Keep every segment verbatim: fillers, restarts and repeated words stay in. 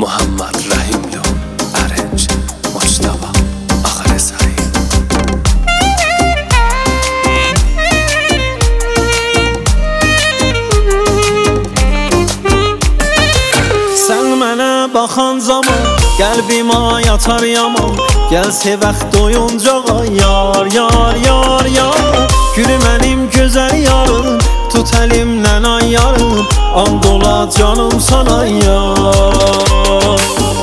محمد رحیمیو ارنج مجتبی آقارسایی. Sen mənə baxan zaman qəlbimə yatar yaman. Gəl sevək doyuncağa yar yar yar yar. Gülü mənim gözəl yarım, tut əlimdən ay yarım. And ola canım sana yar.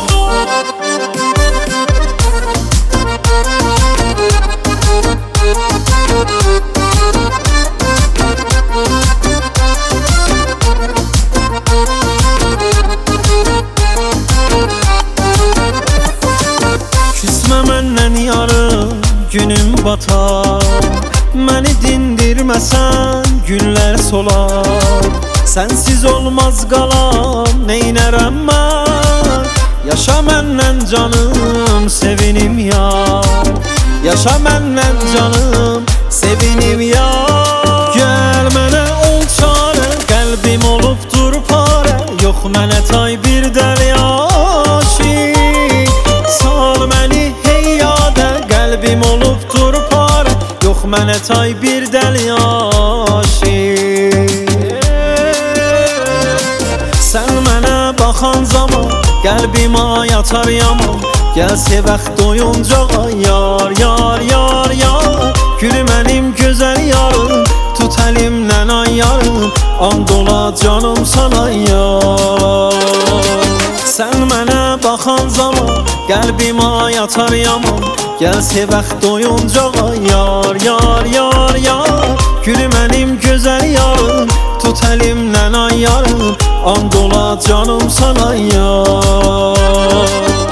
Küsmə məndən yarım, günüm batar. Məni dindirməsən, günlər solar. Sənsiz olmaz qalam, neynərəm mən? Yaşa məndən canım, sevinim yar. Yaşa məndən canım, sevinim yar. Gəl mənə ol çarə, qəlbim olubdur parə. Yox mənə tay bir dəli aşiq. Sal məni hey yadə, qəlbim olubdur parə. Yox mənə tay bir dəli aşiq. Sən mənə baxan zaman qəlbimə yatar yaman. Gəl sevək doyuncağa yar yar yar yar. Gülü mənim gözəl yarım, tut əlimdən ay yarım. And ola canım sana yar. Sən mənə baxan zaman qəlbimə yatar yaman. Gəl sevək doyuncağa yar yar yar yar. Gülü mənim gözəl yarım, tut əlimdən ay yarım. And ola canım sana yar.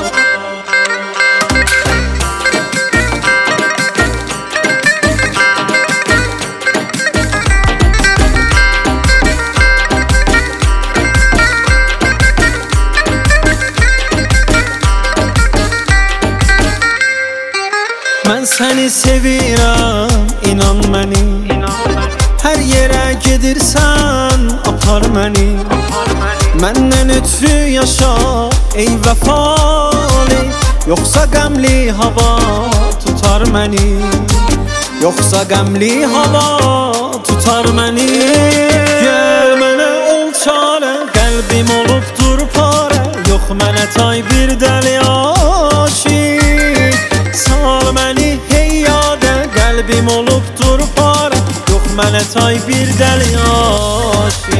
Mən səni sevirəm, inan məni. Hər yerə gedirsən, apar məni. Məndən ötürü yaşa, ey vəfalı. Yoxsa qəmli hava tutar məni. Yoxsa qəmli hava tutar məni. Gəl mənə ol çarə, qəlbim olubdur parə. Yox mənə tay bir dəli aşiq. Sal məni hey yadə, qəlbim olubdur parə. Yox mənə tay bir dəli aşiq.